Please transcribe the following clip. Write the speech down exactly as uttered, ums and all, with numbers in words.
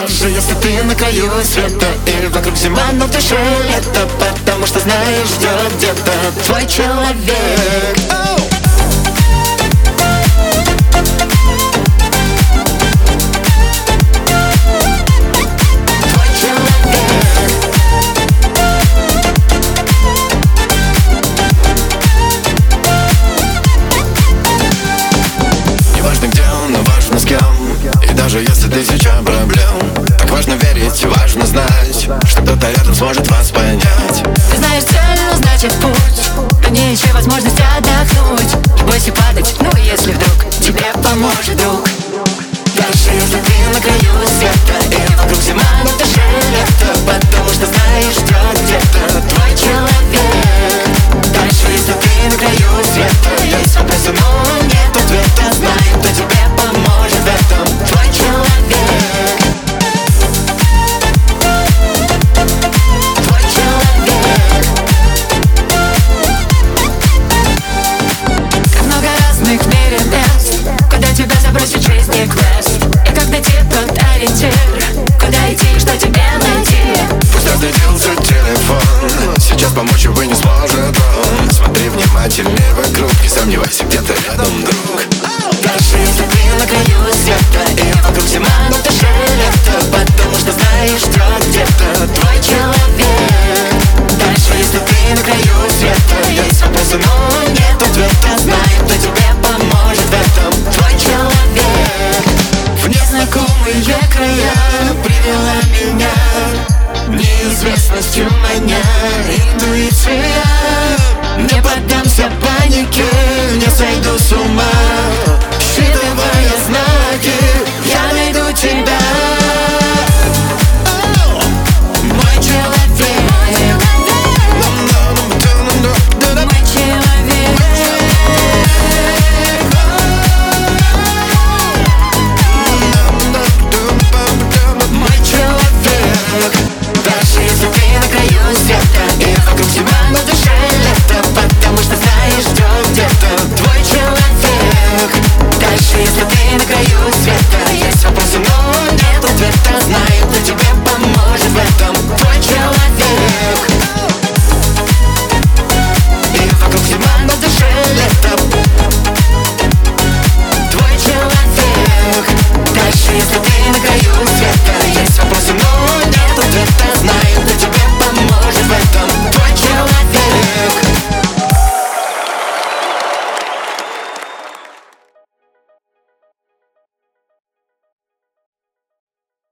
Даже если ты на краю света и вокруг зима, но в душе лето, потому что знаешь, ждет где-то твой человек. Oh! Даже если тысяча проблем, так важно верить, важно знать, что кто-то рядом сможет вас понять. Ты знаешь цель, но значит путь, на ней еще возможность отдохнуть. Не бойся падать, ну если вдруг тебе поможет друг. Даже если ты на краю света и вокруг зима, но в душе лето, потому что знаешь, ждет где-то твой человек. Дальше, если ты на краю света, есть вопросы, но нет ответа, знаю, кто тебе поможет в этом. Твой человек. Твой человек. Как много разных в мире мест, куда тебя забросит жизнь и квест. И как найти тот ориентир, куда идти, что тебе найти. Пусть разрядился телефон, сейчас помочь увы не сможет он. Смотри внимательнее вокруг, не сомневайся, где-то рядом друг. Даже если ты на краю света и вокруг зима, но в душе лето, потому что знаешь, ждет где-то твой человек. Дальше, если ты на краю света, есть вопросы, но нет ответа, знаю, кто тебе поможет в этом. Твой человек. В незнакомые края привела меня, неизвестностью маня, интуиция. Не поддамся панике, не сойду с ума.